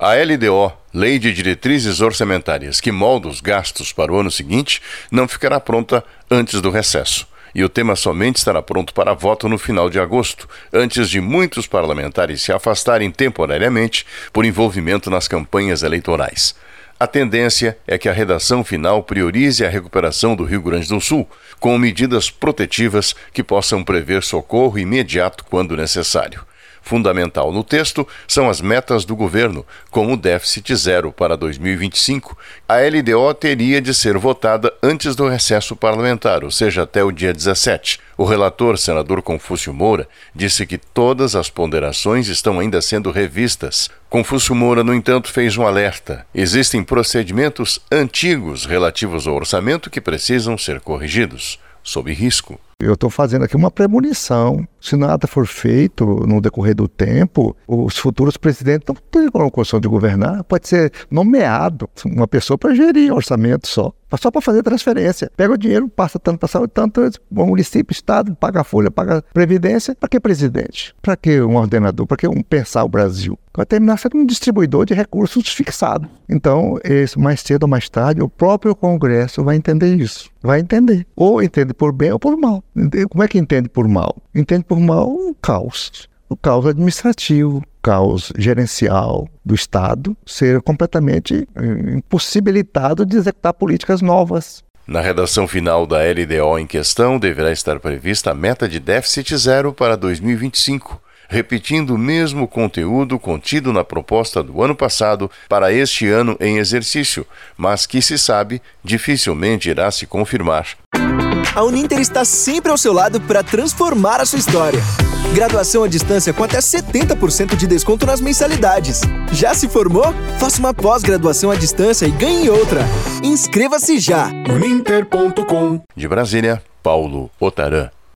A LDO, Lei de Diretrizes Orçamentárias, que molda os gastos para o ano seguinte, não ficará pronta antes do recesso. E o tema somente estará pronto para voto no final de agosto, antes de muitos parlamentares se afastarem temporariamente por envolvimento nas campanhas eleitorais. A tendência é que a redação final priorize a recuperação do Rio Grande do Sul, com medidas protetivas que possam prever socorro imediato quando necessário. Fundamental no texto são as metas do governo, como o déficit zero para 2025. A LDO teria de ser votada antes do recesso parlamentar, ou seja, até o dia 17. O relator, senador Confúcio Moura, disse que todas as ponderações estão ainda sendo revistas. Confúcio Moura, no entanto, fez um alerta. Existem procedimentos antigos relativos ao orçamento que precisam ser corrigidos, sob risco. Eu estou fazendo aqui uma premonição. Se nada for feito no decorrer do tempo, os futuros presidentes não têm condição de governar. Pode ser nomeado uma pessoa para gerir orçamento só para fazer transferência. Pega o dinheiro, passa tanto para saúde, tanto o município, estado, paga a folha, paga a previdência. Para que presidente? Para que um ordenador? Para que pensar o Brasil? Vai terminar sendo um distribuidor de recursos fixado. Então, mais cedo ou mais tarde, o próprio Congresso vai entender isso. Vai entender. Ou entende por bem ou por mal. Como é que entende por mal? Entende por mal o caos. O caos administrativo, o caos gerencial do Estado ser completamente impossibilitado de executar políticas novas. Na redação final da LDO em questão, deverá estar prevista a meta de déficit zero para 2025, repetindo o mesmo conteúdo contido na proposta do ano passado para este ano em exercício, mas que, se sabe, dificilmente irá se confirmar. A Uninter está sempre ao seu lado para transformar a sua história. Graduação à distância com até 70% de desconto nas mensalidades. Já se formou? Faça uma pós-graduação à distância e ganhe outra. Inscreva-se já! Uninter.com. De Brasília, Paulo Otarã.